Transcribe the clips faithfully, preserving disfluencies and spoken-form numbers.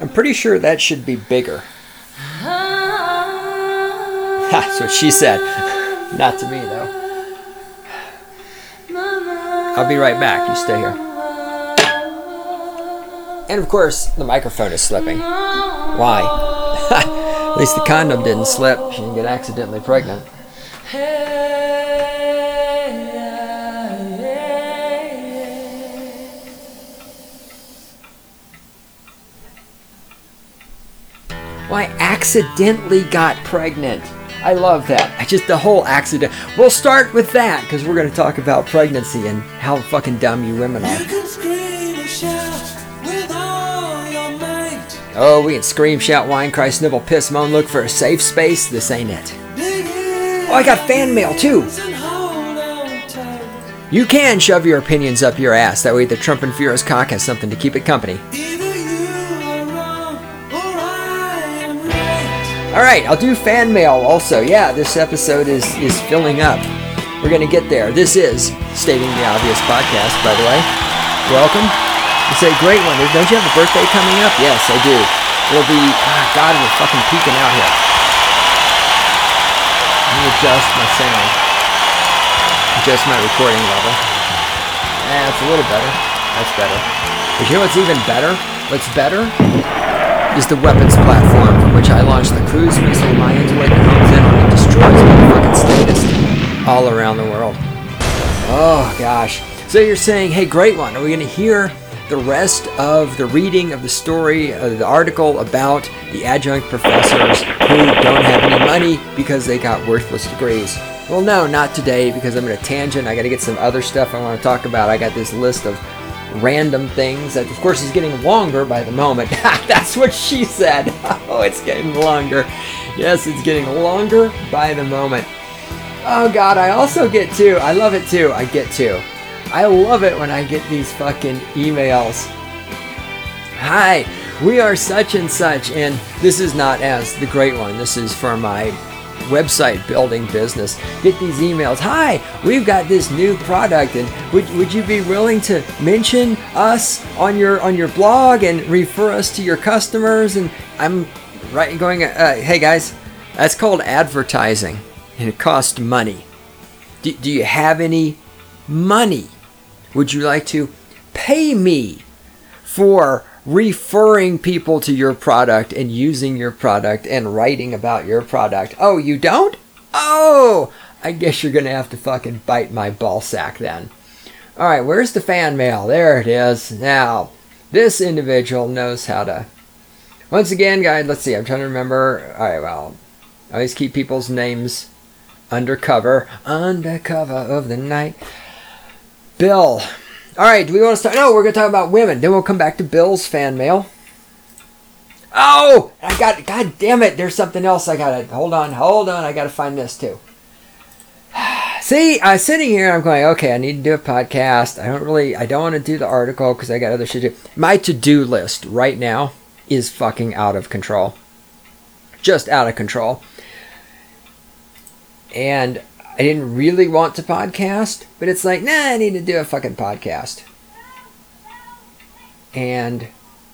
I'm pretty sure that should be bigger. That's what she said. Not to me, though. I'll be right back. You stay here. And of course, the microphone is slipping. Why? At least the condom didn't slip. She didn't get accidentally pregnant. Well, I accidentally got pregnant. I love that. I just, the whole accident. We'll start with that, because we're going to talk about pregnancy and how fucking dumb you women are. Oh, we can scream, shout, whine, cry, snivel, piss, moan, look for a safe space. This ain't it. Oh, I got fan mail, too. You can shove your opinions up your ass. That way the Trump and Furious cock has something to keep it company. Alright, I'll do fan mail also. Yeah, this episode is, is filling up. We're going to get there. This is Stating the Obvious podcast, by the way. Welcome. It's a great one. Don't you have a birthday coming up? Yes, I do. It'll be... Oh God, we're fucking peeking out here. Let me adjust my sound. Adjust my recording level. Eh, it's a little better. That's better. But you know what's even better? What's better? Is the weapons platform from which I launched the cruise missile my intellect homes in on and destroys motherfucking status all around the world. Oh gosh. So you're saying, hey, great one. Are we going to hear the rest of the reading of the story, of the article about the adjunct professors who don't have any money because they got worthless degrees? Well, no, not today, because I'm in a tangent. I got to get some other stuff I want to talk about. I got this list of random things that, of course, is getting longer by the moment. That's what she said. Oh, it's getting longer. Yes, it's getting longer by the moment. Oh God, I also get to, I love it too, I get to. I love it when I get these fucking emails. Hi, we are such and such, and this is not as the great one. This is for my website building business. Get these emails. Hi, we've got this new product, and would would you be willing to mention us on your on your blog and refer us to your customers? And I'm right going, uh, hey guys, that's called advertising, and it costs money. Do, do you have any money? Would you like to pay me for referring people to your product and using your product and writing about your product? Oh, you don't? Oh, I guess you're going to have to fucking bite my ball sack then. All right, where's the fan mail? There it is. Now, this individual knows how to... Once again, guys, let's see. I'm trying to remember. All right, well, I always keep people's names undercover. Undercover of the night. Bill. All right, do we want to start? No, we're going to talk about women. Then we'll come back to Bill's fan mail. Oh, I got, God damn it. There's something else I got to, hold on, hold on. I got to find this too. See, I'm sitting here and I'm going, okay, I need to do a podcast. I don't really, I don't want to do the article because I got other shit to do. My to-do list right now is fucking out of control. Just out of control. And I didn't really want to podcast, but it's like, nah, I need to do a fucking podcast. And...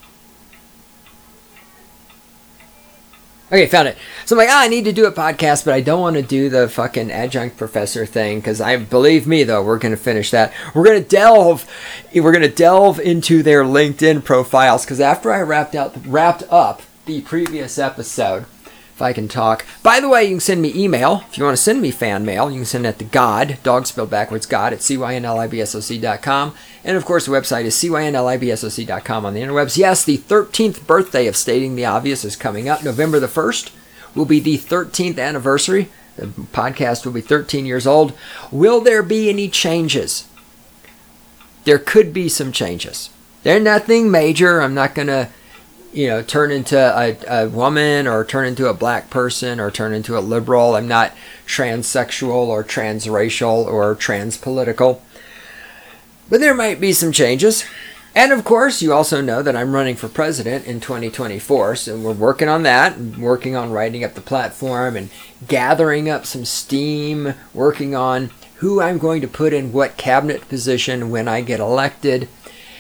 Okay, found it. So I'm like, ah, I need to do a podcast, but I don't want to do the fucking adjunct professor thing, because I believe me, though, we're going to finish that. We're going to delve, we're going to delve into their LinkedIn profiles, because after I wrapped out, wrapped up the previous episode, if I can talk. By the way, you can send me email. If you want to send me fan mail, you can send it to God, dog spelled backwards, God, at C Y N L I B S O C dot com. And of course, the website is C Y N L I B S O C dot com on the interwebs. Yes, the thirteenth birthday of Stating the Obvious is coming up. November the first will be the thirteenth anniversary. The podcast will be thirteen years old. Will there be any changes? There could be some changes. They're nothing major. I'm not going to, you know, turn into a, a woman or turn into a black person or turn into a liberal. I'm not transsexual or transracial or transpolitical. But there might be some changes. And of course, you also know that I'm running for president in twenty twenty-four. So we're working on that, working on writing up the platform and gathering up some steam, working on who I'm going to put in what cabinet position when I get elected.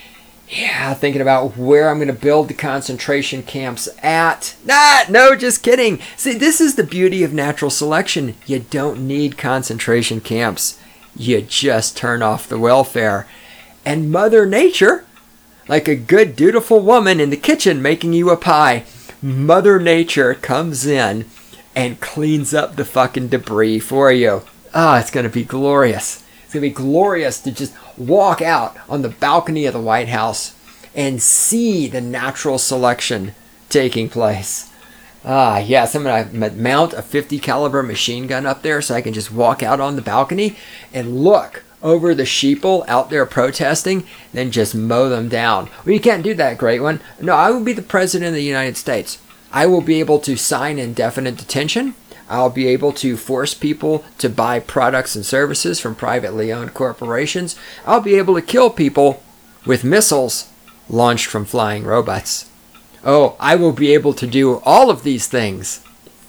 Yeah, thinking about where I'm going to build the concentration camps at. Nah, no, just kidding. See, this is the beauty of natural selection. You don't need concentration camps. You just turn off the welfare. And Mother Nature, like a good, dutiful woman in the kitchen making you a pie, Mother Nature comes in and cleans up the fucking debris for you. Ah, oh, it's going to be glorious. It's going to be glorious to just walk out on the balcony of the White House and see the natural selection taking place. Ah, yes, I'm going to mount a fifty caliber machine gun up there so I can just walk out on the balcony and look over the sheeple out there protesting, then just mow them down. Well, you can't do that, great one. No, I will be the president of the United States. I will be able to sign indefinite detention. I'll be able to force people to buy products and services from privately owned corporations. I'll be able to kill people with missiles launched from flying robots. Oh, I will be able to do all of these things.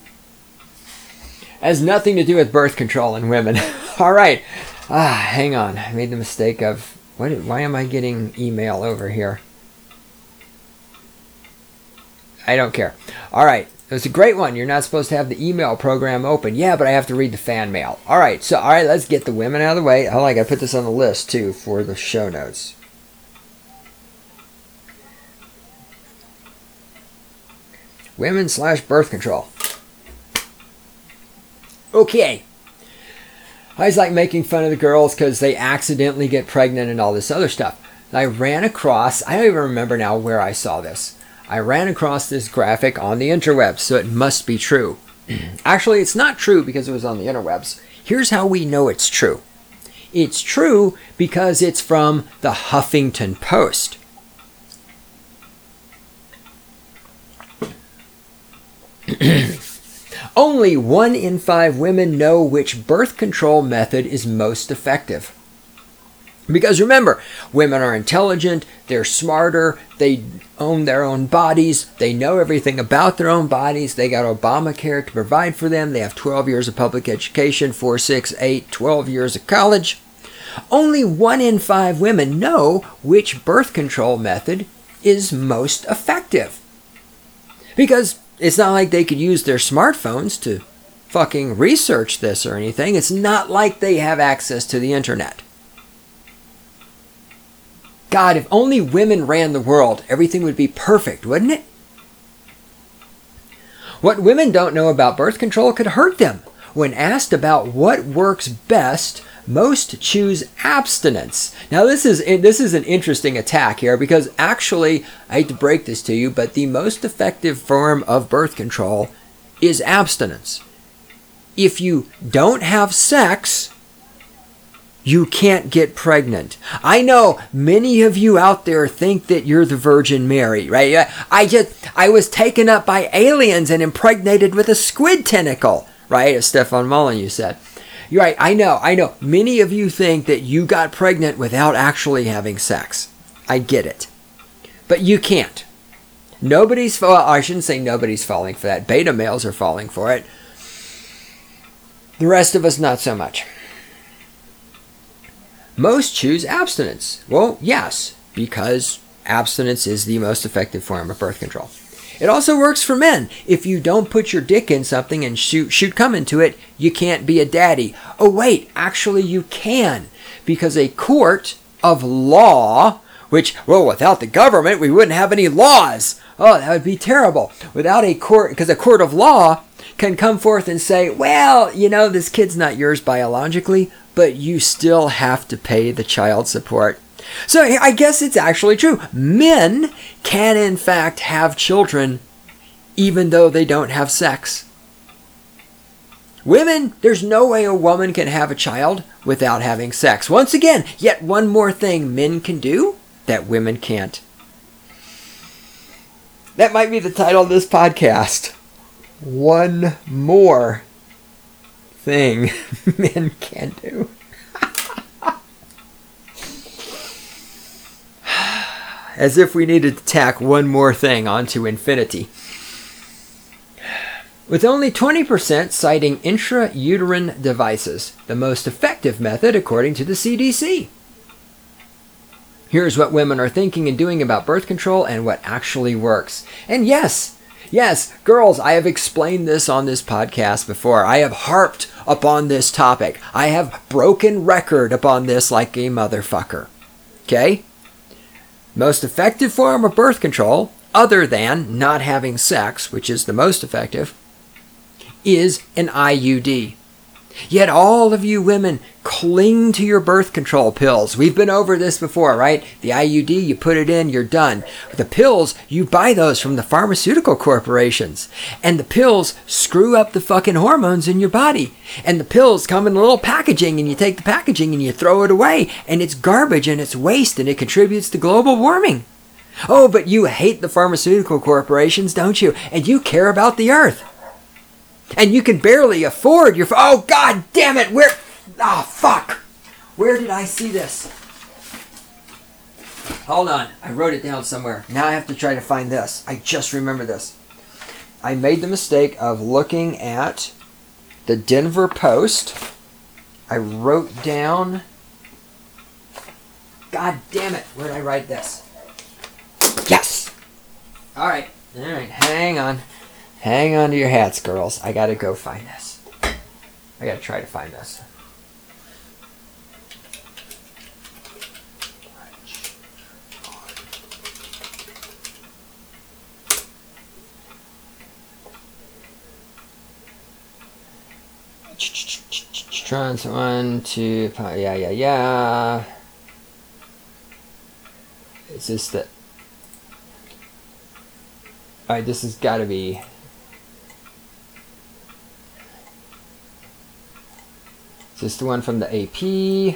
It has nothing to do with birth control in women. All right. Ah, hang on. I made the mistake of... What, why am I getting email over here? I don't care. All right. It was a great one. You're not supposed to have the email program open. Yeah, but I have to read the fan mail. All right. So, all right, let's get the women out of the way. Hold on, I got to put this on the list, too, for the show notes. Women slash birth control. Okay. I always like making fun of the girls because they accidentally get pregnant and all this other stuff. I ran across, I don't even remember now where I saw this. I ran across this graphic on the interwebs, so it must be true. Actually, it's not true because it was on the interwebs. Here's how we know it's true. It's true because it's from the Huffington Post. Only one in five women know which birth control method is most effective. Because remember, women are intelligent, they're smarter, they own their own bodies, they know everything about their own bodies, they got Obamacare to provide for them, they have twelve years of public education, four, six, eight, twelve years of college. Only one in five women know which birth control method is most effective. Because it's not like they could use their smartphones to fucking research this or anything. It's not like they have access to the internet. God, if only women ran the world, everything would be perfect, wouldn't it? What women don't know about birth control could hurt them. When asked about what works best, most choose abstinence. Now this is this is an interesting attack here because actually, I hate to break this to you, but the most effective form of birth control is abstinence. If you don't have sex, you can't get pregnant. I know many of you out there think that you're the Virgin Mary, right? I just, I was taken up by aliens and impregnated with a squid tentacle, right? As Stefan Molyneux said. You're right, I know, I know. Many of you think that you got pregnant without actually having sex. I get it. But you can't. Nobody's, well, I shouldn't say nobody's falling for that. Beta males are falling for it. The rest of us, not so much. Most choose abstinence. Well, yes, because abstinence is the most effective form of birth control. It also works for men. If you don't put your dick in something and shoot shoot cum into it, you can't be a daddy. Oh wait, actually you can. Because a court of law, which, well, without the government, we wouldn't have any laws. Oh, that would be terrible. Without a court, because a court of law can come forth and say, well, you know, this kid's not yours biologically, but you still have to pay the child support. So I guess it's actually true. Men can, in fact, have children even though they don't have sex. Women, there's no way a woman can have a child without having sex. Once again, yet one more thing men can do that women can't. That might be the title of this podcast. One more thing men can do. As if we needed to tack one more thing onto infinity. With only twenty percent citing intrauterine devices, the most effective method according to the C D C. Here's what women are thinking and doing about birth control and what actually works. And yes, yes, girls, I have explained this on this podcast before. I have harped upon this topic. I have broken record upon this like a motherfucker. Okay? Most effective form of birth control, other than not having sex, which is the most effective, is an I U D. Yet all of you women cling to your birth control pills. We've been over this before, right? The I U D, you put it in, you're done. The pills, you buy those from the pharmaceutical corporations. And the pills screw up the fucking hormones in your body. And the pills come in a little packaging, and you take the packaging and you throw it away. And it's garbage and it's waste, and it contributes to global warming. Oh, but you hate the pharmaceutical corporations, don't you? And you care about the earth. And you can barely afford your... Oh, God damn it! Where... Oh, fuck! Where did I see this? Hold on. I wrote it down somewhere. Now I have to try to find this. I just remember this. I made the mistake of looking at the Denver Post. I wrote down... God damn it! Where did I write this? Yes! Alright. Alright. Hang on. Hang on to your hats, girls. I gotta go find this. I gotta try to find this. Trans one, two, yeah, yeah, yeah. Is this the... Alright, this has gotta be... Is this the one from the A P?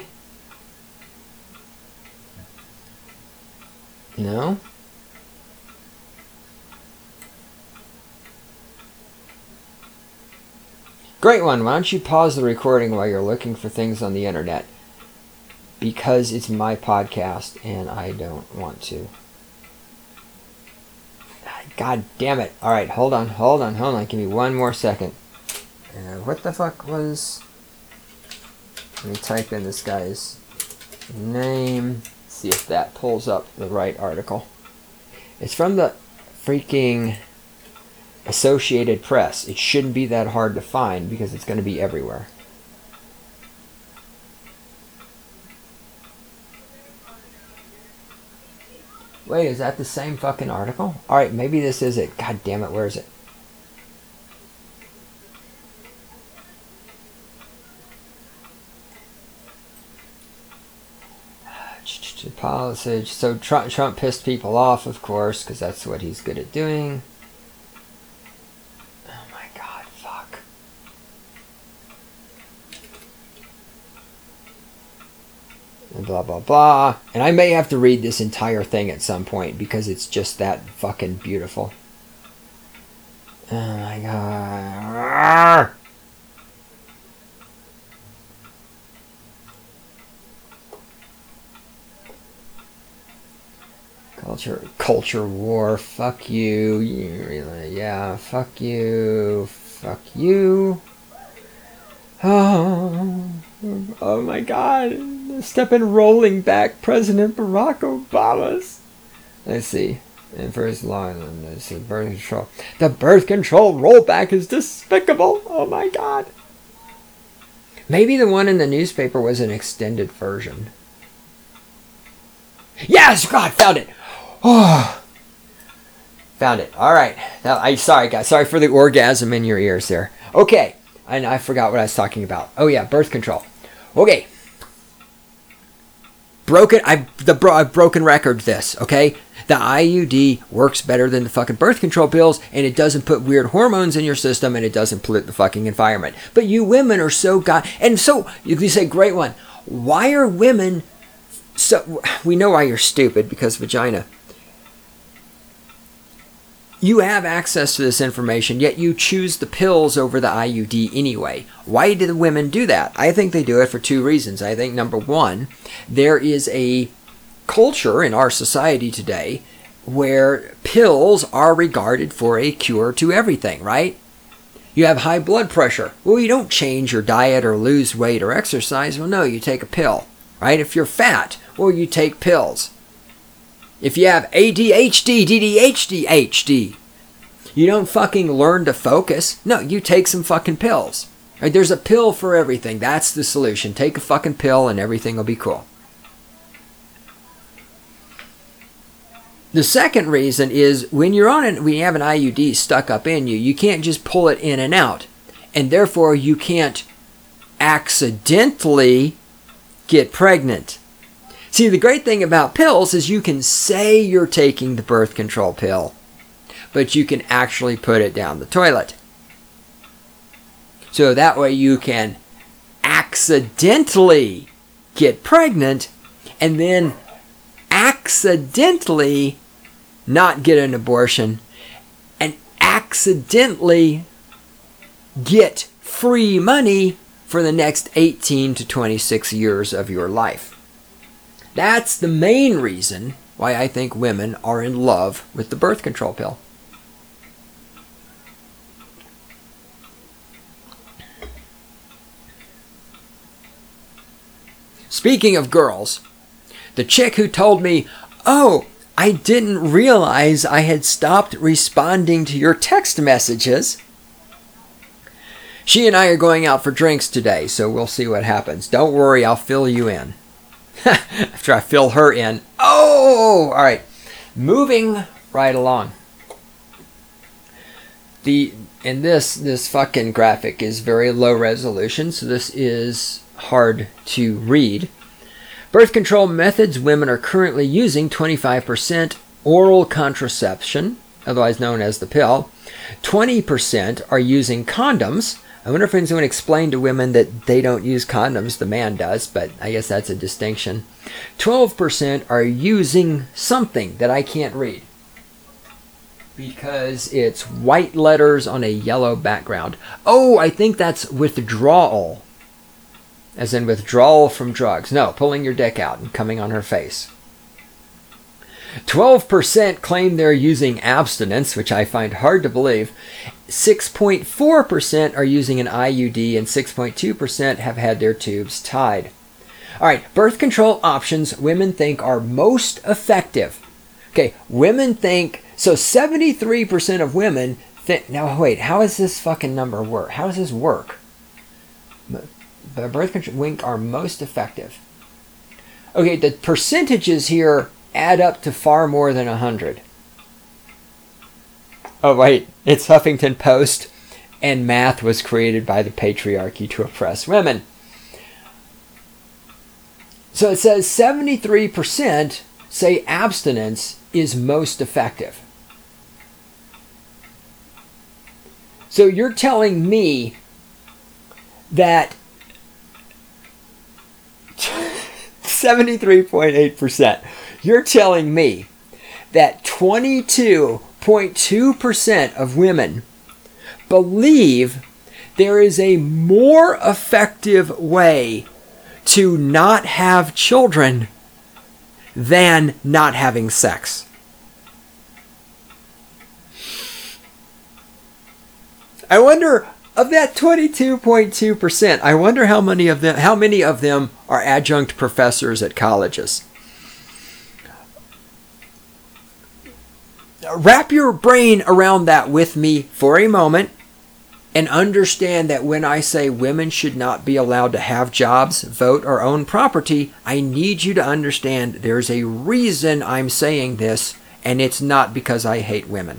No? Great one. Why don't you pause the recording while you're looking for things on the internet? Because it's my podcast and I don't want to. God damn it. Alright, hold on, hold on, hold on. Give me one more second. Uh, what the fuck was... Let me type in this guy's name. See if that pulls up the right article. It's from the freaking Associated Press. It shouldn't be that hard to find because it's going to be everywhere. Wait, is that the same fucking article? Alright, maybe this is it. God damn it, where is it? Policy. So Trump, Trump pissed people off, of course, because that's what he's good at doing. Oh my God, fuck. And blah, blah, blah. And I may have to read this entire thing at some point because it's just that fucking beautiful. Oh my God. Culture, culture war. Fuck you. You really, yeah. Fuck you. Fuck you. Oh, oh my God. Step in rolling back President Barack Obama's. Let's see. And first line, let's see. Birth control. The birth control rollback is despicable. Oh my God. Maybe the one in the newspaper was an extended version. Yes, God, found it. Oh, found it. All right. Now, I sorry, guys. Sorry for the orgasm in your ears there. Okay, and I forgot what I was talking about. Oh yeah, birth control. Okay. Broken. I the bro. I've broken record. This. Okay. The I U D works better than the fucking birth control pills, and it doesn't put weird hormones in your system, and it doesn't pollute the fucking environment. But you women are so god. And so you can say, great one. Why are women so? We know why you're stupid, because vagina. You have access to this information, yet you choose the pills over the I U D anyway. Why do the women do that? I think they do it for two reasons. I think, number one, there is a culture in our society today where pills are regarded for a cure to everything, right? You have high blood pressure. Well, you don't change your diet or lose weight or exercise. Well, no, you take a pill, right? If you're fat, well, you take pills. If you have A D H D, D D H D, H D, you don't fucking learn to focus. No, you take some fucking pills. Right? There's a pill for everything. That's the solution. Take a fucking pill and everything will be cool. The second reason is when you're on an, when you have an I U D stuck up in you, you can't just pull it in and out. And therefore you can't accidentally get pregnant. See, the great thing about pills is you can say you're taking the birth control pill, but you can actually put it down the toilet. So that way you can accidentally get pregnant and then accidentally not get an abortion and accidentally get free money for the next eighteen to twenty-six years of your life. That's the main reason why I think women are in love with the birth control pill. Speaking of girls, the chick who told me, oh, I didn't realize I had stopped responding to your text messages. She and I are going out for drinks today, so we'll see what happens. Don't worry, I'll fill you in. After I fill her in. Oh, all right. Moving right along. The and this this fucking graphic is very low resolution, so this is hard to read. Birth control methods women are currently using: twenty-five percent oral contraception, otherwise known as the pill. twenty percent are using condoms. I wonder if anyone explained to women that they don't use condoms, the man does, but I guess that's a distinction. twelve percent are using something that I can't read because it's white letters on a yellow background. Oh, I think that's withdrawal, as in withdrawal from drugs. No, pulling your dick out and coming on her face. twelve percent claim they're using abstinence, which I find hard to believe. six point four percent are using an I U D, and six point two percent have had their tubes tied. All right, birth control options women think are most effective. Okay, women think, so seventy-three percent of women think, now wait, how does this fucking number work? How does this work? Birth control wink are most effective. Okay, the percentages here add up to far more than one hundred. Oh, wait, it's Huffington Post, and math was created by the patriarchy to oppress women. So it says seventy-three percent say abstinence is most effective. So you're telling me that seventy-three point eight percent. You're telling me that twenty-two point two percent of women believe there is a more effective way to not have children than not having sex. I wonder, of that twenty-two point two percent, I wonder how many of them how many of them are adjunct professors at colleges. Wrap your brain around that with me for a moment and understand that when I say women should not be allowed to have jobs, vote, or own property, I need you to understand there's a reason I'm saying this, and it's not because I hate women.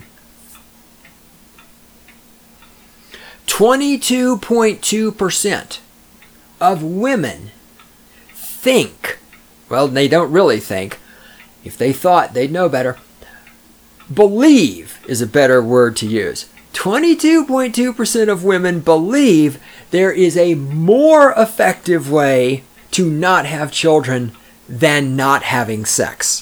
twenty-two point two percent of women think, well, they don't really think. If they thought, they'd know better. Believe is a better word to use. twenty-two point two percent of women believe there is a more effective way to not have children than not having sex.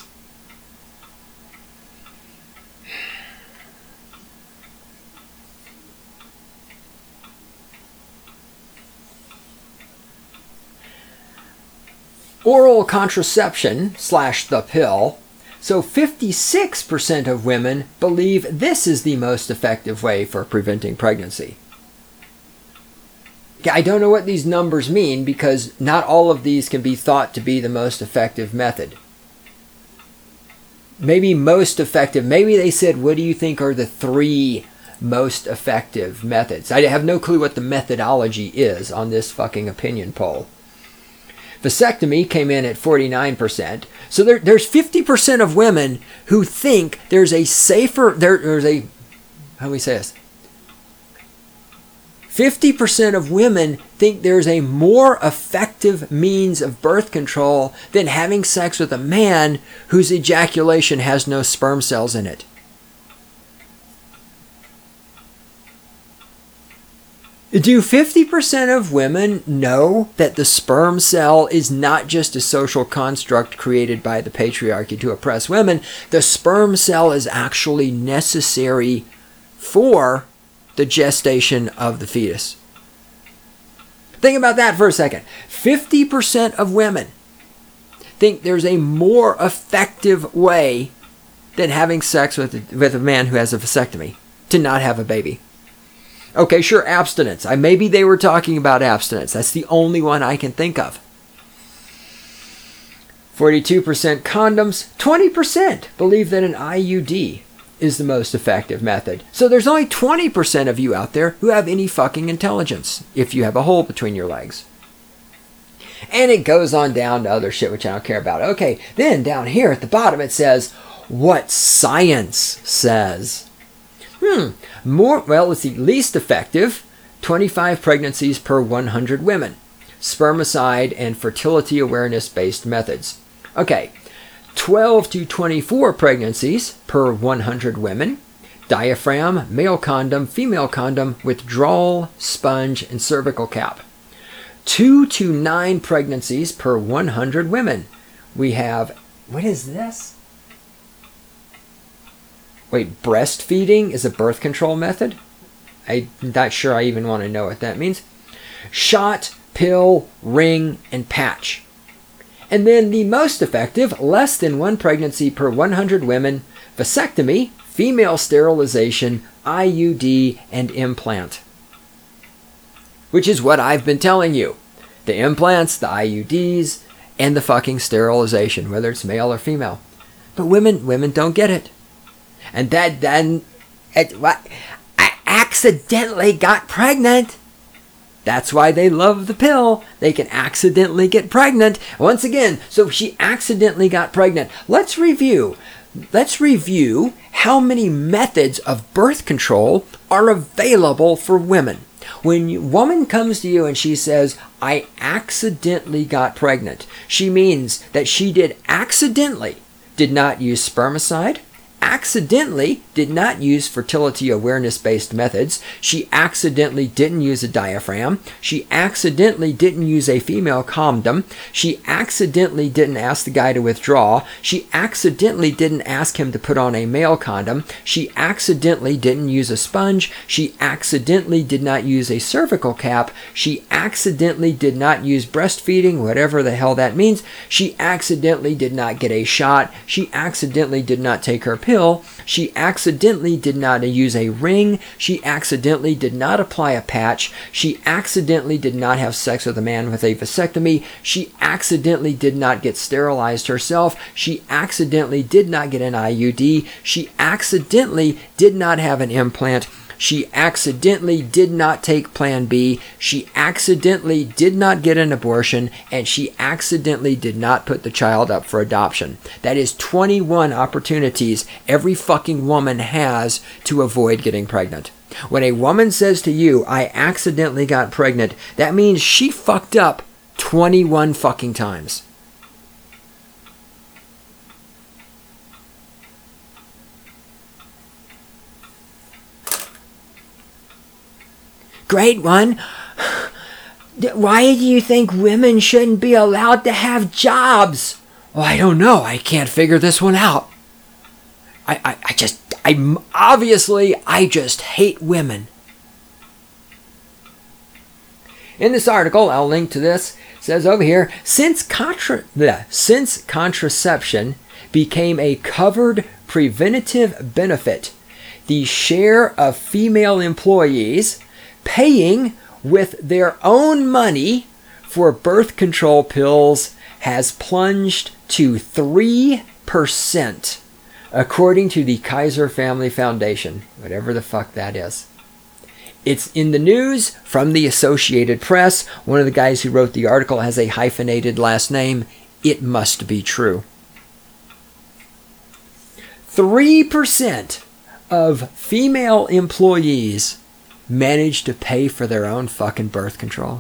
Oral contraception slash the pill. So fifty-six percent of women believe this is the most effective way for preventing pregnancy. I don't know what these numbers mean because not all of these can be thought to be the most effective method. maybe most effective. Maybe they said, what do you think are the three most effective methods? I have no clue what the methodology is on this fucking opinion poll. Vasectomy came in at forty-nine percent. So there, there's fifty percent of women who think there's a safer, there, there's a, how do we say this? fifty percent of women think there's a more effective means of birth control than having sex with a man whose ejaculation has no sperm cells in it. Do fifty percent of women know that the sperm cell is not just a social construct created by the patriarchy to oppress women? The sperm cell is actually necessary for the gestation of the fetus. Think about that for a second. fifty percent of women think there's a more effective way than having sex with a, with a man who has a vasectomy to not have a baby. Okay, sure, abstinence. I, maybe they were talking about abstinence. That's the only one I can think of. forty-two percent condoms. twenty percent believe that an I U D is the most effective method. So there's only twenty percent of you out there who have any fucking intelligence if you have a hole between your legs. And it goes on down to other shit which I don't care about. Okay, then down here at the bottom it says, what science says. Hmm, more, well, let's see, least effective, twenty-five pregnancies per one hundred women. Spermicide and fertility awareness-based methods. Okay, twelve to twenty-four pregnancies per one hundred women. Diaphragm, male condom, female condom, withdrawal, sponge, and cervical cap. two to nine pregnancies per one hundred women. We have, what is this? Wait, breastfeeding is a birth control method? I'm not sure I even want to know what that means. Shot, pill, ring, and patch. And then the most effective, less than one pregnancy per one hundred women, vasectomy, female sterilization, I U D, and implant. Which is what I've been telling you. The implants, the I U Ds, and the fucking sterilization, whether it's male or female. But women, women don't get it. And that then, it, what? I accidentally got pregnant. That's why they love the pill. They can accidentally get pregnant. Once again, so she accidentally got pregnant. Let's review. Let's review how many methods of birth control are available for women. When a woman comes to you and she says, I accidentally got pregnant, she means that she did accidentally, did not use spermicide, accidentally did not use fertility awareness-based methods. She accidentally didn't use a diaphragm. She accidentally didn't use a female condom. She accidentally didn't ask the guy to withdraw. She accidentally didn't ask him to put on a male condom. She accidentally didn't use a sponge. She accidentally did not use a cervical cap. She accidentally did not use breastfeeding, whatever the hell that means. She accidentally did not get a shot. She accidentally did not take her pill. She accidentally did not use a ring. She accidentally did not apply a patch. She accidentally did not have sex with a man with a vasectomy. She accidentally did not get sterilized herself. She accidentally did not get an I U D. She accidentally did not have an implant. She accidentally did not take Plan B. She accidentally did not get an abortion. And she accidentally did not put the child up for adoption. That is twenty-one opportunities every fucking woman has to avoid getting pregnant. When a woman says to you, I accidentally got pregnant, that means she fucked up twenty-one fucking times. Great one. Why do you think women shouldn't be allowed to have jobs? Well, I don't know. I can't figure this one out. I, I, I just, I obviously, I just hate women. In this article, I'll link to this, it says over here, since, contra, bleh, since contraception became a covered preventative benefit, the share of female employees paying with their own money for birth control pills has plunged to three percent according to the Kaiser Family Foundation, whatever the fuck that is. It's in the news from the Associated Press. One of the guys who wrote the article has a hyphenated last name. It must be true. three percent of female employees manage to pay for their own fucking birth control.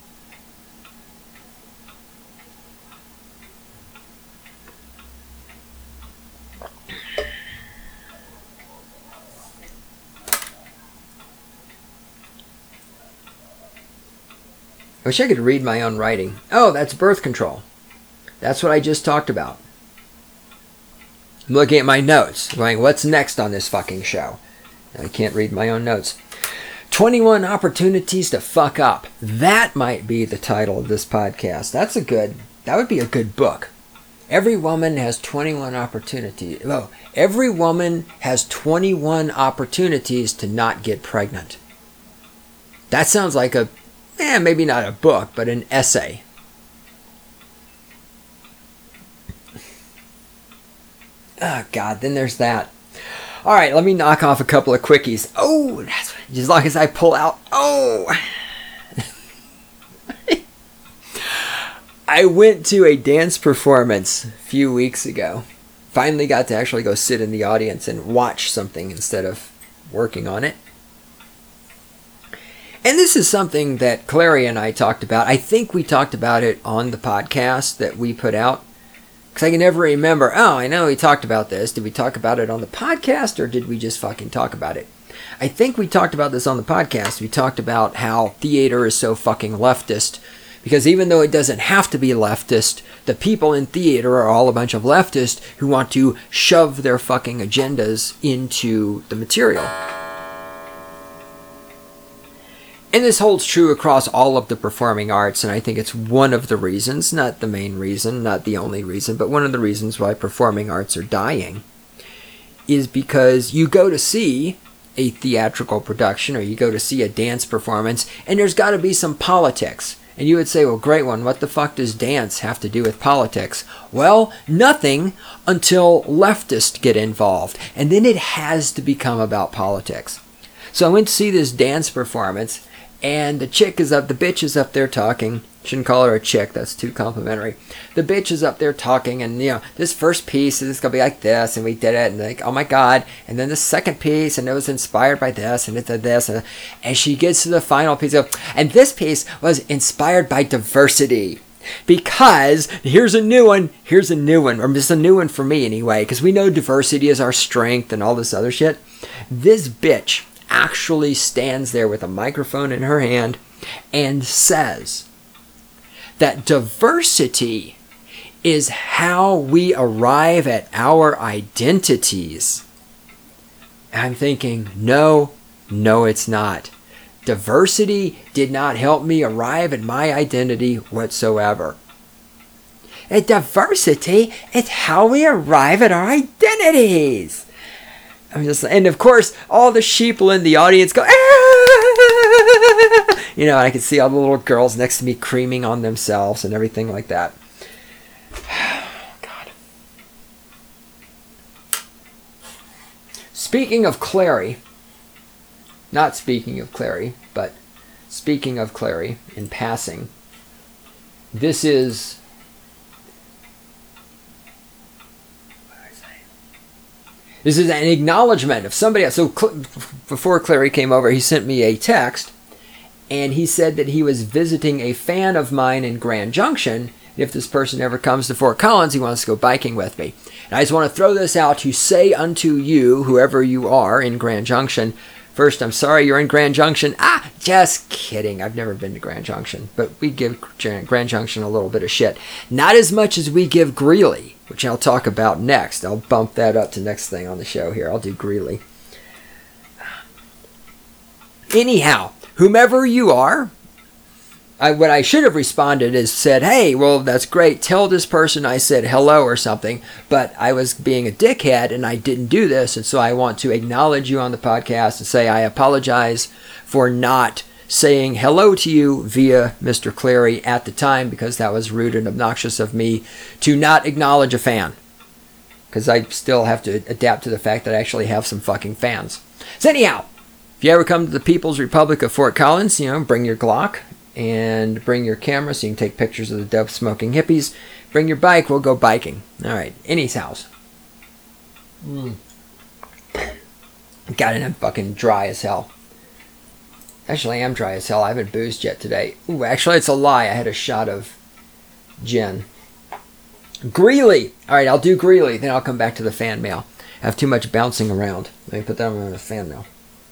I wish I could read my own writing. Oh, that's birth control. That's what I just talked about. I'm looking at my notes, going, what's next on this fucking show? I can't read my own notes. twenty-one opportunities to fuck up. That might be the title of this podcast. That's a good, that would be a good book. Every woman has twenty-one opportunities. Oh, every woman has twenty-one opportunities to not get pregnant. That sounds like a, eh, maybe not a book, but an essay. Oh, God, then there's that. All right, let me knock off a couple of quickies. Oh, that's as long as I pull out. Oh. I went to a dance performance a few weeks ago. Finally got to actually go sit in the audience and watch something instead of working on it. And this is something that Clary and I talked about. I think we talked about it on the podcast that we put out. Because I can never remember, oh, I know we talked about this. Did we talk about it on the podcast or did we just fucking talk about it? I think we talked about this on the podcast. We talked about how theater is so fucking leftist. Because even though it doesn't have to be leftist, the people in theater are all a bunch of leftists who want to shove their fucking agendas into the material. And this holds true across all of the performing arts, and I think it's one of the reasons, not the main reason, not the only reason, but one of the reasons why performing arts are dying is because you go to see a theatrical production or you go to see a dance performance, and there's got to be some politics. And you would say, well, great one, what the fuck does dance have to do with politics? Well, nothing until leftists get involved, and then it has to become about politics. So I went to see this dance performance, and the chick is up, the bitch is up there talking. Shouldn't call her a chick, that's too complimentary. The bitch is up there talking, and you know, this first piece is gonna be like this, and we did it, and like, oh my god. And then the second piece, and it was inspired by this, and it did this, and, and she gets to the final piece of, and this piece was inspired by diversity. Because here's a new one, here's a new one, or just a new one for me anyway, because we know diversity is our strength and all this other shit. This bitch actually stands there with a microphone in her hand and says that diversity is how we arrive at our identities. I'm thinking, no, no, it's not. Diversity did not help me arrive at my identity whatsoever. And diversity is how we arrive at our identities. I'm just, and of course, all the sheeple in the audience go, ah! You know, I can see all the little girls next to me creaming on themselves and everything like that. God. Speaking of Clary, not speaking of Clary, but speaking of Clary in passing, this is This is an acknowledgement of somebody else. So Cl- before Clary came over, he sent me a text, and he said that he was visiting a fan of mine in Grand Junction. If this person ever comes to Fort Collins, he wants to go biking with me. And I just want to throw this out to say unto you, whoever you are in Grand Junction, first, I'm sorry you're in Grand Junction. Ah, just kidding. I've never been to Grand Junction, but we give Grand Junction a little bit of shit. Not as much as we give Greeley, which I'll talk about next. I'll bump that up to next thing on the show here. I'll do Greeley. Anyhow, whomever you are, I, what I should have responded is said, hey, well, that's great. Tell this person I said hello or something, but I was being a dickhead and I didn't do this. And so I want to acknowledge you on the podcast and say I apologize for not saying hello to you via Mister Clary at the time, because that was rude and obnoxious of me to not acknowledge a fan. because I still have to adapt to the fact that I actually have some fucking fans. So anyhow, if you ever come to the People's Republic of Fort Collins, you know, bring your Glock and bring your camera so you can take pictures of the dope smoking hippies. Bring your bike, we'll go biking. All right, Innie's house. Mm. God, and I'm fucking dry as hell. Actually, I am dry as hell. I haven't boozed yet today. Ooh, actually, it's a lie. I had a shot of gin. Greeley. All right, I'll do Greeley. Then I'll come back to the fan mail. I have too much bouncing around. Let me put that on the fan mail.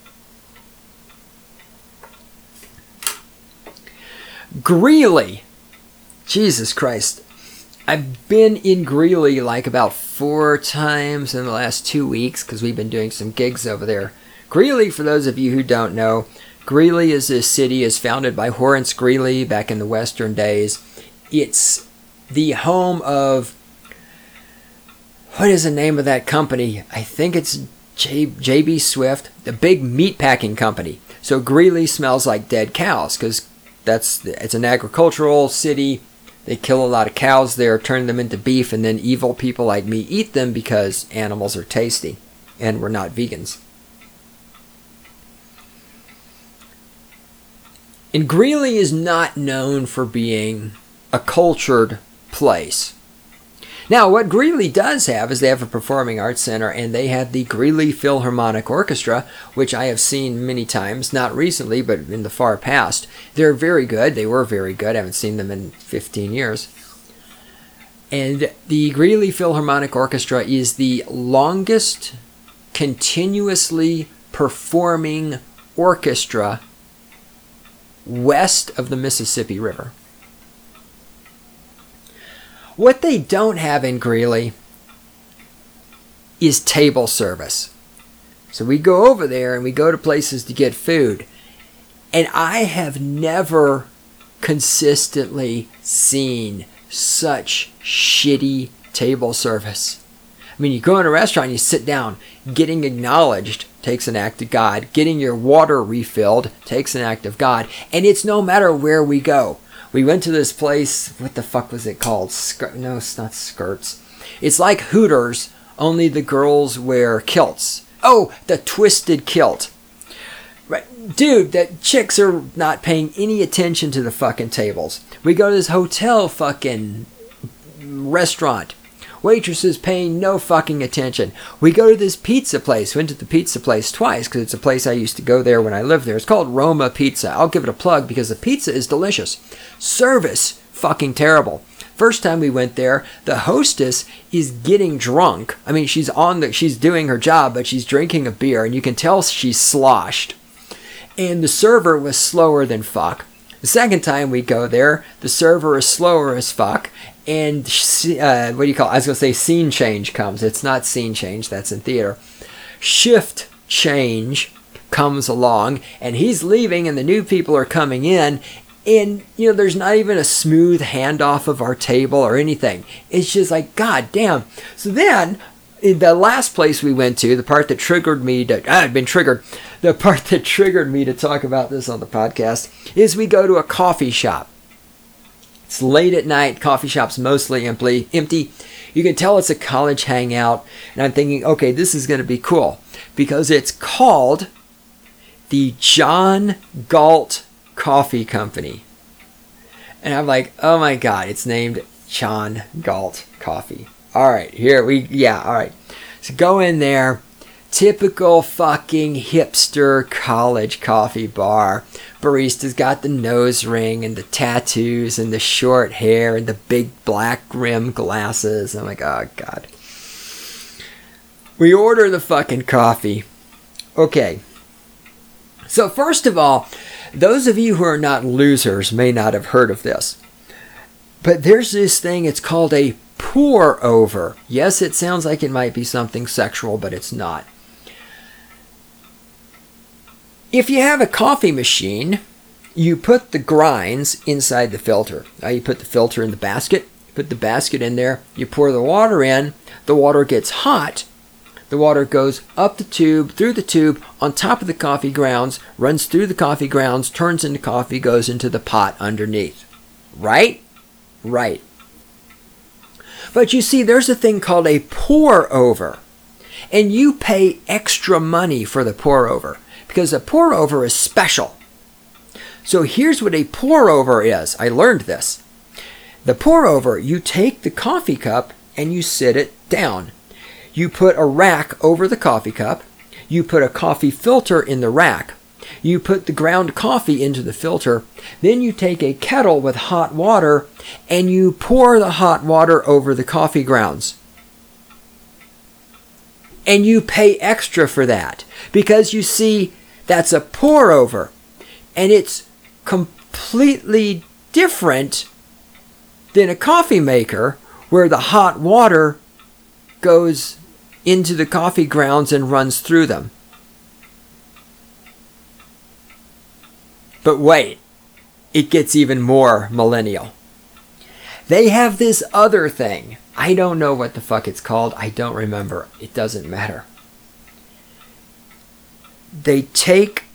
Greeley. Jesus Christ. I've been in Greeley like about four times in the last two weeks because we've been doing some gigs over there. Greeley, for those of you who don't know, Greeley is a city is founded by Horace Greeley back in the Western days. It's the home of, what is the name of that company? I think it's J, J.B. Swift, the big meat packing company. So Greeley smells like dead cows because that's it's an agricultural city. They kill a lot of cows there, turn them into beef, and then evil people like me eat them because animals are tasty, and we're not vegans. And Greeley is not known for being a cultured place. Now, what Greeley does have is they have a performing arts center, and they have the Greeley Philharmonic Orchestra, which I have seen many times, not recently, but in the far past. They're very good. They were very good. I haven't seen them in fifteen years. And the Greeley Philharmonic Orchestra is the longest continuously performing orchestra west of the Mississippi River. What they don't have in Greeley is table service. So we go over there and we go to places to get food. And I have never consistently seen such shitty table service. I mean, you go in a restaurant, you sit down, getting acknowledged takes an act of God. Getting your water refilled takes an act of God. And it's no matter where we go. We went to this place, what the fuck was it called? Skirt? No, it's not Skirts. It's like Hooters, only the girls wear kilts. Oh, the Twisted Kilt. Right. Dude, that chicks are not paying any attention to the fucking tables. We go to this hotel fucking restaurant. Waitresses paying no fucking attention. We go to this pizza place. Went to the pizza place twice because it's a place I used to go there when I lived there. It's called Roma Pizza. I'll give it a plug because the pizza is delicious. Service, fucking terrible. First time we went there, the hostess is getting drunk. I mean, she's on the, she's doing her job, but she's drinking a beer, and you can tell she's sloshed. And the server was slower than fuck. The second time we go there, the server is slower as fuck. And uh, what do you call it? I was going to say scene change comes. It's not scene change. That's in theater. Shift change comes along. And he's leaving and the new people are coming in. And, you know, there's not even a smooth handoff of our table or anything. It's just like, God damn. So then, in the last place we went to, the part that triggered me to... Ah, I've been triggered. The part that triggered me to talk about this on the podcast is we go to a coffee shop. It's late at night. Coffee shop's mostly empty. Empty. You can tell it's a college hangout. And I'm thinking, okay, this is going to be cool. Because it's called the John Galt Coffee Company. And I'm like, oh my God, it's named John Galt Coffee. All right, here we, yeah, all right. So go in there. Typical fucking hipster college coffee bar. Barista's got the nose ring and the tattoos and the short hair and the big black rim glasses. I'm like, oh God. We order the fucking coffee. Okay. So first of all, those of you who are not losers may not have heard of this. But there's this thing, it's called a pour over. Yes, it sounds like it might be something sexual, but it's not. If you have a coffee machine, you put the grinds inside the filter. Now you put the filter in the basket, you put the basket in there, you pour the water in, the water gets hot, the water goes up the tube, through the tube, on top of the coffee grounds, runs through the coffee grounds, turns into coffee, goes into the pot underneath. Right? Right. But you see, there's a thing called a pour over. And you pay extra money for the pour over because a pour over is special. So here's what a pour over is. I learned this. The pour over, you take the coffee cup and you sit it down. You put a rack over the coffee cup. You put a coffee filter in the rack. You put the ground coffee into the filter. Then you take a kettle with hot water and you pour the hot water over the coffee grounds. And you pay extra for that because you see, that's a pour over and it's completely different than a coffee maker where the hot water goes into the coffee grounds and runs through them. But wait, it gets even more millennial. They have this other thing. I don't know what the fuck it's called. I don't remember. It doesn't matter. They take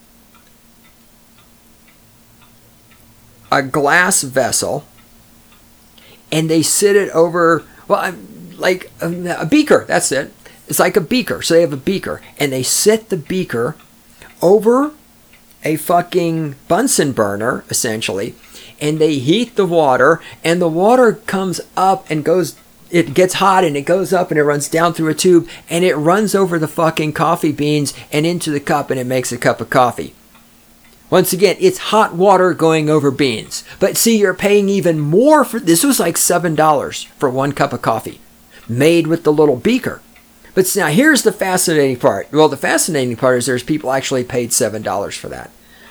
a glass vessel and they sit it over, well, like a, a beaker. That's it. It's like a beaker. So they have a beaker and they sit the beaker over a fucking Bunsen burner, essentially, and they heat the water, and the water comes up and goes, it gets hot and it goes up and it runs down through a tube and it runs over the fucking coffee beans and into the cup and it makes a cup of coffee. Once again, it's hot water going over beans. But see, you're paying even more for, this was like seven dollars for one cup of coffee made with the little beaker. But now here's the fascinating part. Well, the fascinating part is there's people actually paid seven dollars for that.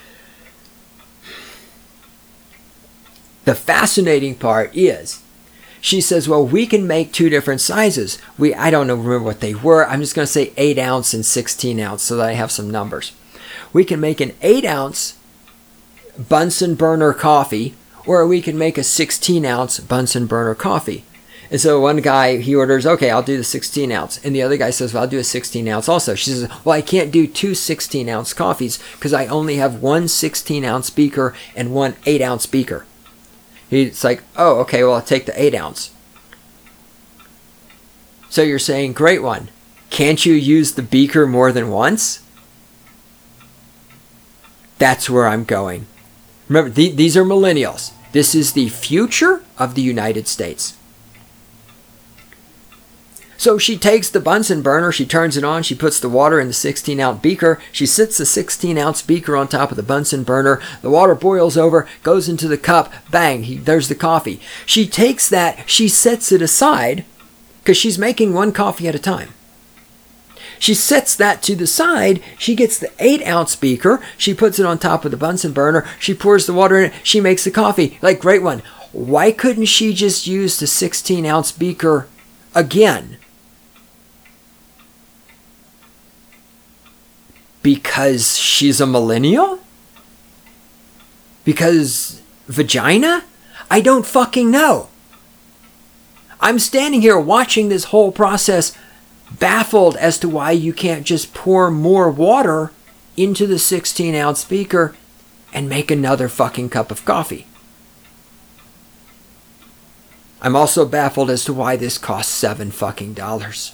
The fascinating part is, she says, well, we can make two different sizes. We, I don't know, remember what they were. I'm just going to say eight ounce and sixteen ounce so that I have some numbers. We can make an eight ounce Bunsen burner coffee, or we can make a sixteen ounce Bunsen burner coffee. And so one guy, he orders, okay, I'll do the sixteen ounce. And the other guy says, well, I'll do a sixteen ounce also. She says, well, I can't do two sixteen ounce coffees because I only have one sixteen ounce beaker and one eight ounce beaker. He's like, oh, okay, well, I'll take the eight ounce. So you're saying, great one. Can't you use the beaker more than once? That's where I'm going. Remember, th- these are millennials. This is the future of the United States. So she takes the Bunsen burner, she turns it on, she puts the water in the sixteen ounce beaker, she sits the sixteen ounce beaker on top of the Bunsen burner, the water boils over, goes into the cup, bang, he, there's the coffee. She takes that, she sets it aside, because she's making one coffee at a time. She sets that to the side, she gets the eight ounce beaker, she puts it on top of the Bunsen burner, she pours the water in it, she makes the coffee. Like, great one. Why couldn't she just use the sixteen ounce beaker again? Because she's a millennial? Because vagina? I don't fucking know. I'm standing here watching this whole process, baffled as to why you can't just pour more water into the sixteen ounce beaker and make another fucking cup of coffee. I'm also baffled as to why this costs seven fucking dollars.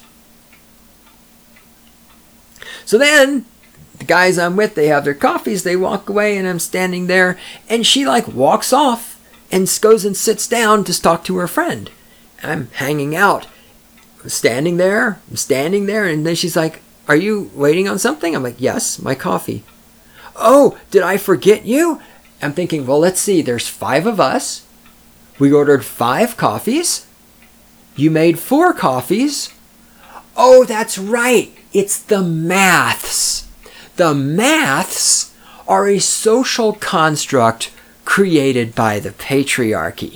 So then, the guys I'm with, they have their coffees, they walk away, and I'm standing there, and she like walks off and goes and sits down to talk to her friend. I'm hanging out. I'm standing there, I'm standing there, and then she's like, are you waiting on something? I'm like, yes, my coffee. Oh, did I forget you? I'm thinking, well, let's see, there's five of us. We ordered five coffees. You made four coffees. Oh, that's right. It's the maths. The maths are a social construct created by the patriarchy.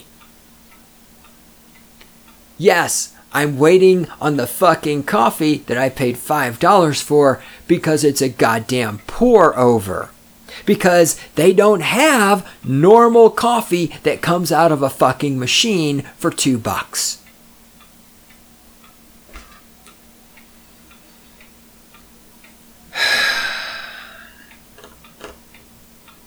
Yes, I'm waiting on the fucking coffee that I paid five dollars for because it's a goddamn pour over. Because they don't have normal coffee that comes out of a fucking machine for two bucks.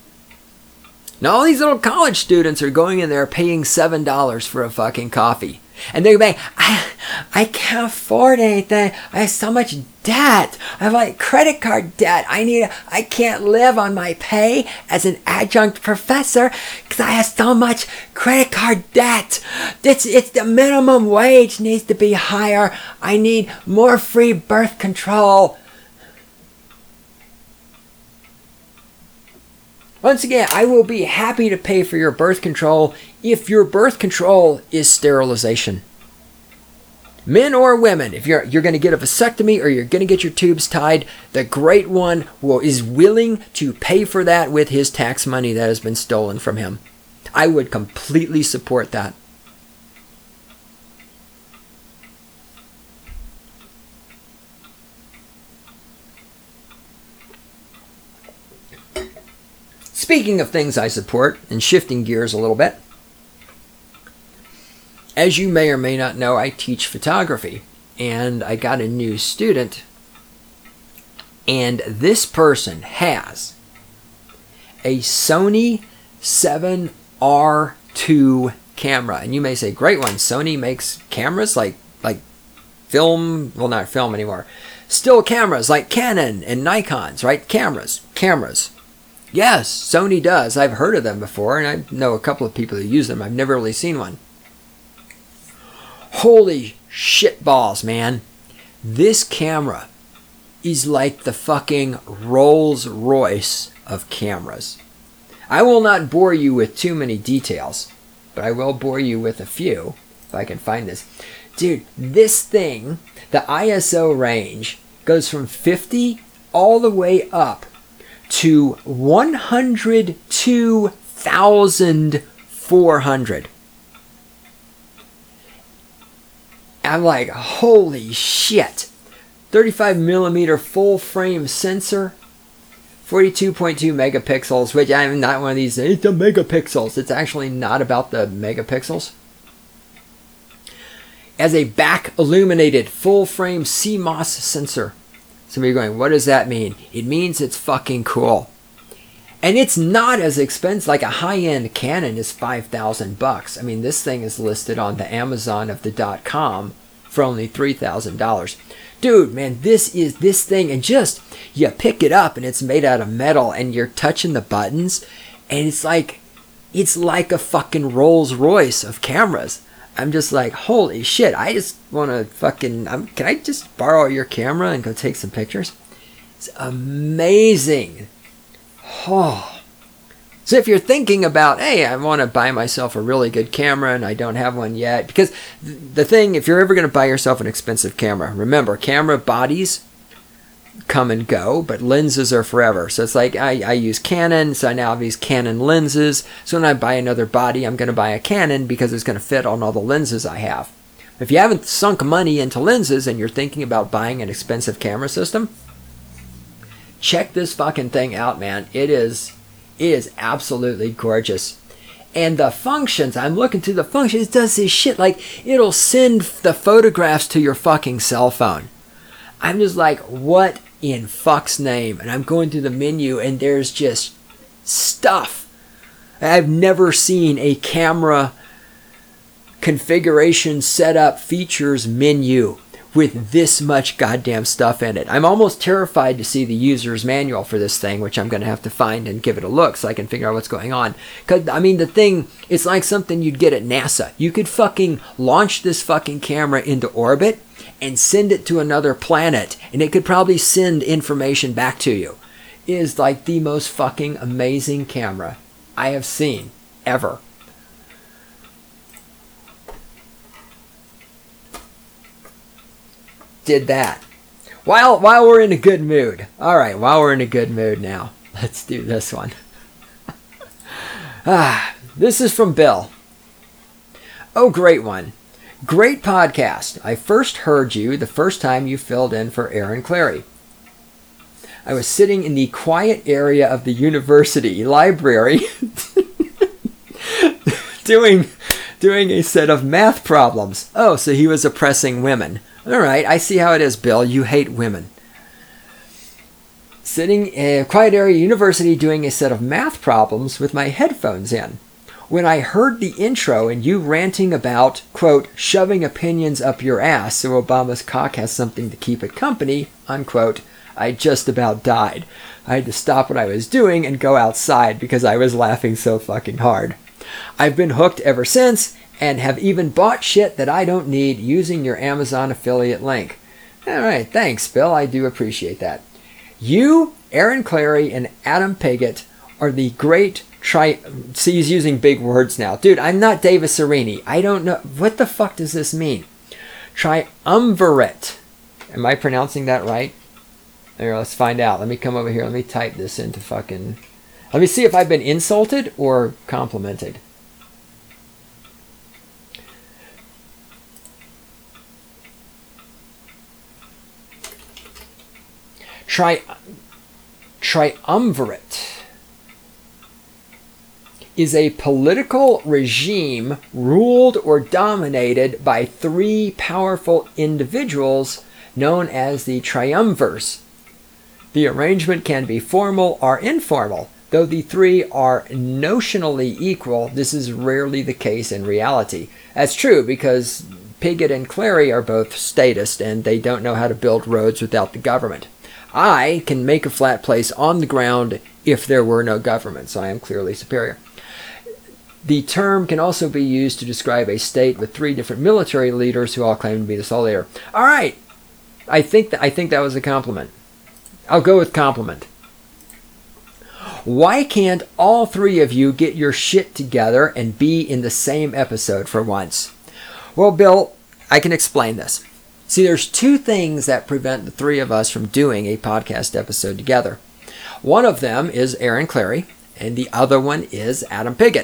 Now all these little college students are going in there paying seven dollars for a fucking coffee. And they're like, I, I can't afford anything. I have so much debt. I have like credit card debt. I need, I can't live on my pay as an adjunct professor because I have so much credit card debt. It's, it's the minimum wage needs to be higher. I need more free birth control. Once again, I will be happy to pay for your birth control if your birth control is sterilization. Men or women, if you're you're going to get a vasectomy or you're going to get your tubes tied, the great one will is willing to pay for that with his tax money that has been stolen from him. I would completely support that. Speaking of things I support, and shifting gears a little bit, as you may or may not know, I teach photography, and I got a new student, and this person has a Sony seven R two camera. And you may say, great one, Sony makes cameras like, like film, well not film anymore, still cameras like Canon and Nikons, right? Cameras, cameras. Yes, Sony does. I've heard of them before, and I know a couple of people who use them. I've never really seen one. Holy shit balls, man. This camera is like the fucking Rolls Royce of cameras. I will not bore you with too many details, but I will bore you with a few, if I can find this. Dude, this thing, the I S O range, goes from fifty all the way up to one hundred two thousand four hundred. I'm like, holy shit. thirty-five millimeter full frame sensor, forty-two point two megapixels, which I'm not one of these, it's the megapixels. It's actually not about the megapixels. As a back illuminated full frame C MOS sensor. Some of you are going, what does that mean? It means it's fucking cool. And it's not as expensive, like a high-end Canon is five thousand bucks. I mean, this thing is listed on the Amazon of the dot com for only three thousand dollars. Dude, man, this is this thing, and just, you pick it up and it's made out of metal and you're touching the buttons and it's like, it's like a fucking Rolls Royce of cameras. I'm just like, holy shit, I just want to fucking, I'm, can I just borrow your camera and go take some pictures? It's amazing. Oh. So if you're thinking about, hey, I want to buy myself a really good camera and I don't have one yet, because the thing, if you're ever going to buy yourself an expensive camera, remember, camera bodies come and go, but lenses are forever. So it's like, I, I use Canon, so I now have these Canon lenses. So when I buy another body, I'm going to buy a Canon because it's going to fit on all the lenses I have. If you haven't sunk money into lenses and you're thinking about buying an expensive camera system, check this fucking thing out, man. It is, it is absolutely gorgeous. And the functions, I'm looking through the functions, it does this shit, like, it'll send the photographs to your fucking cell phone. I'm just like, what in fuck's name? And I'm going through the menu and there's just stuff. I've never seen a camera configuration setup features menu with this much goddamn stuff in it. I'm almost terrified to see the user's manual for this thing, which I'm going to have to find and give it a look so I can figure out what's going on. Because, I mean, the thing, it's like something you'd get at NASA. You could fucking launch this fucking camera into orbit and send it to another planet, and it could probably send information back to you. It is like the most fucking amazing camera I have seen ever. Did that. While, while we're in a good mood. Alright, while we're in a good mood now, let's do this one. ah, this is from Bill. Oh, great one. Great podcast. I first heard you the first time you filled in for Aaron Clary. I was sitting in the quiet area of the university library doing, doing a set of math problems. Oh, so he was oppressing women. All right, I see how it is, Bill. You hate women. Sitting in a quiet area university doing a set of math problems with my headphones in. When I heard the intro and you ranting about, quote, shoving opinions up your ass so Obama's cock has something to keep it company, unquote, I just about died. I had to stop what I was doing and go outside because I was laughing so fucking hard. I've been hooked ever since and have even bought shit that I don't need using your Amazon affiliate link. All right, thanks, Bill. I do appreciate that. You, Aaron Clarey, and Adam Piggott are the great tri... See, he's using big words now. Dude, I'm not Davis Arini. I don't know. What the fuck does this mean? Triumvirate. Am I pronouncing that right? Here, let's find out. Let me come over here. Let me type this into fucking... Let me see if I've been insulted or complimented. Tri... Triumvirate is a political regime ruled or dominated by three powerful individuals known as the triumvirs. The arrangement can be formal or informal. Though the three are notionally equal, this is rarely the case in reality. That's true because Piggott and Clarey are both statist and they don't know how to build roads without the government. I can make a flat place on the ground if there were no government, so I am clearly superior. The term can also be used to describe a state with three different military leaders who all claim to be the sole leader. All right. I think that, I think that was a compliment. I'll go with compliment. Why can't all three of you get your shit together and be in the same episode for once? Well, Bill, I can explain this. See, there's two things that prevent the three of us from doing a podcast episode together. One of them is Aaron Clarey, and the other one is Adam Piggott.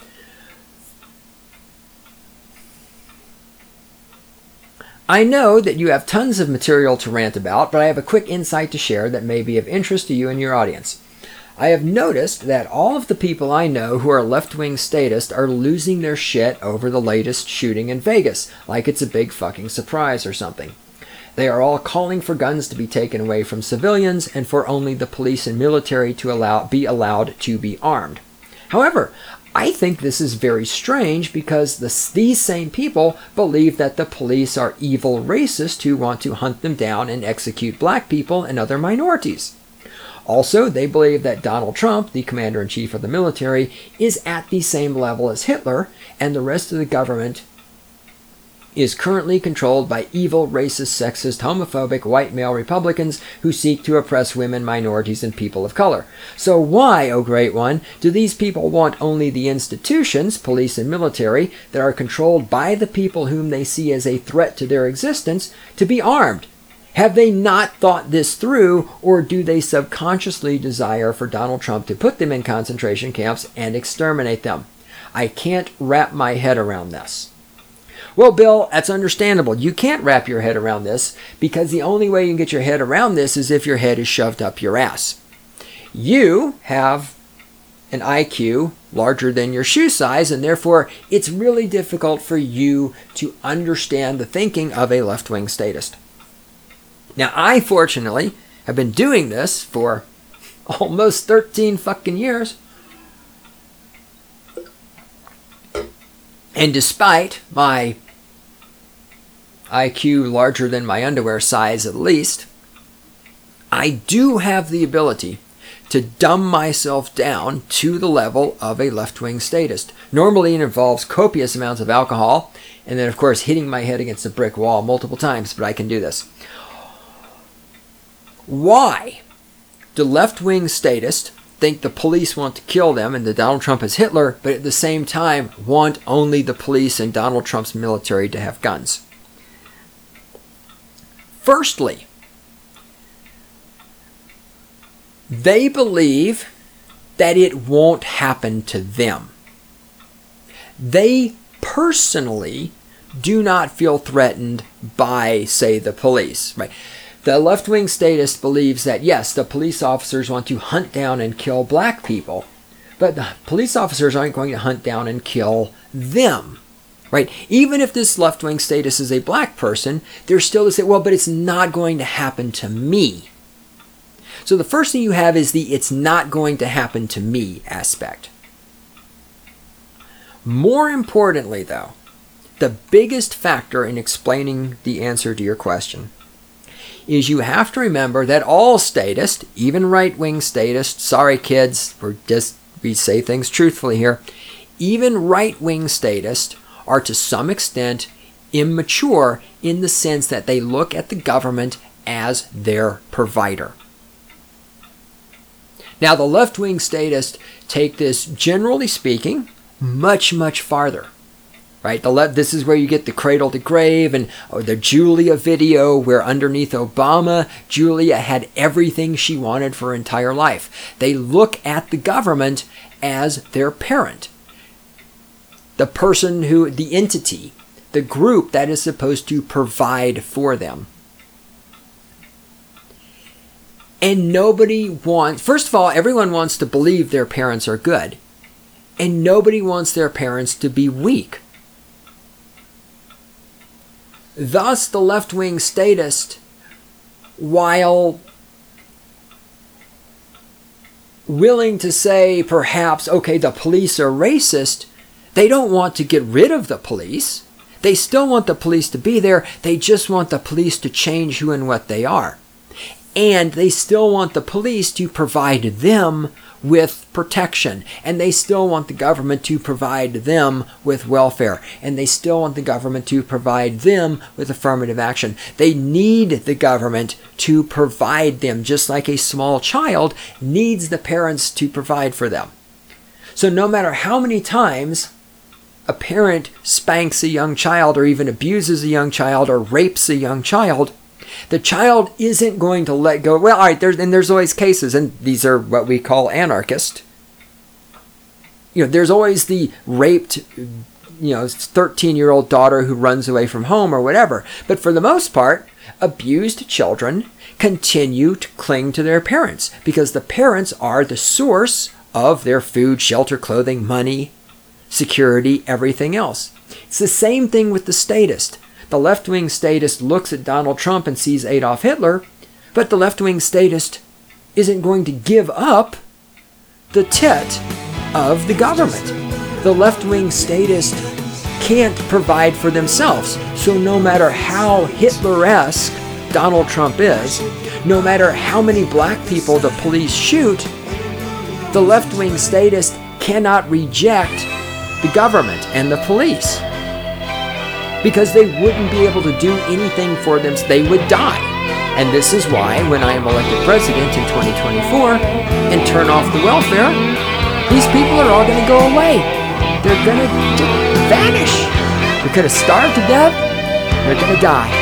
I know that you have tons of material to rant about, but I have a quick insight to share that may be of interest to you and your audience. I have noticed that all of the people I know who are left-wing statists are losing their shit over the latest shooting in Vegas, like it's a big fucking surprise or something. They are all calling for guns to be taken away from civilians and for only the police and military to allow be allowed to be armed. However, I think this is very strange because this, these same people believe that the police are evil racists who want to hunt them down and execute black people and other minorities. Also, they believe that Donald Trump, the commander-in-chief of the military, is at the same level as Hitler, and the rest of the government is currently controlled by evil, racist, sexist, homophobic, white male Republicans who seek to oppress women, minorities, and people of color. So why, oh great one, do these people want only the institutions, police and military, that are controlled by the people whom they see as a threat to their existence, to be armed? Have they not thought this through, or do they subconsciously desire for Donald Trump to put them in concentration camps and exterminate them? I can't wrap my head around this. Well, Bill, that's understandable. You can't wrap your head around this because the only way you can get your head around this is if your head is shoved up your ass. You have an I Q larger than your shoe size, and therefore it's really difficult for you to understand the thinking of a left-wing statist. Now, I, fortunately, have been doing this for almost thirteen fucking years. And despite my I Q larger than my underwear size at least, I do have the ability to dumb myself down to the level of a left-wing statist. Normally it involves copious amounts of alcohol, and then of course hitting my head against a brick wall multiple times, but I can do this. Why do left-wing statists think the police want to kill them and that Donald Trump is Hitler, but at the same time want only the police and Donald Trump's military to have guns? Firstly, they believe that it won't happen to them. They personally do not feel threatened by, say, the police, right? The left-wing statist believes that, yes, the police officers want to hunt down and kill black people, but the police officers aren't going to hunt down and kill them, right? Even if this left-wing statist is a black person, they're still to say, well, but it's not going to happen to me. So the first thing you have is the it's not going to happen to me aspect. More importantly, though, the biggest factor in explaining the answer to your question is you have to remember that all statists, even right-wing statists, sorry kids, we're just, we say things truthfully here, even right-wing statists are to some extent immature in the sense that they look at the government as their provider. Now, the left-wing statists take this, generally speaking, much, much farther. Right? The le- this is where you get the cradle to grave and or the Julia video where underneath Obama, Julia had everything she wanted for her entire life. They look at the government as their parent. The person who, the entity, the group that is supposed to provide for them. And nobody wants, first of all, everyone wants to believe their parents are good. And nobody wants their parents to be weak. Thus, the left-wing statist, while willing to say perhaps, okay, the police are racist, they don't want to get rid of the police. They still want the police to be there. They just want the police to change who and what they are. And they still want the police to provide them with protection. And they still want the government to provide them with welfare. And they still want the government to provide them with affirmative action. They need the government to provide them, just like a small child needs the parents to provide for them. So no matter how many times a parent spanks a young child or even abuses a young child or rapes a young child, the child isn't going to let go. Well, all right, there's, and there's always cases, and these are what we call anarchist. You know, there's always the raped, you know, thirteen-year-old daughter who runs away from home or whatever. But for the most part, abused children continue to cling to their parents because the parents are the source of their food, shelter, clothing, money, security, everything else. It's the same thing with the statist. The left-wing statist looks at Donald Trump and sees Adolf Hitler, but the left-wing statist isn't going to give up the tit of the government. The left-wing statist can't provide for themselves. So no matter how Hitler-esque Donald Trump is, no matter how many black people the police shoot, the left-wing statist cannot reject the government and the police. Because they wouldn't be able to do anything for them. They would die. And this is why when I am elected president in twenty twenty-four and turn off the welfare, these people are all going to go away. They're going to vanish. They're going to starve to death. They're going to die.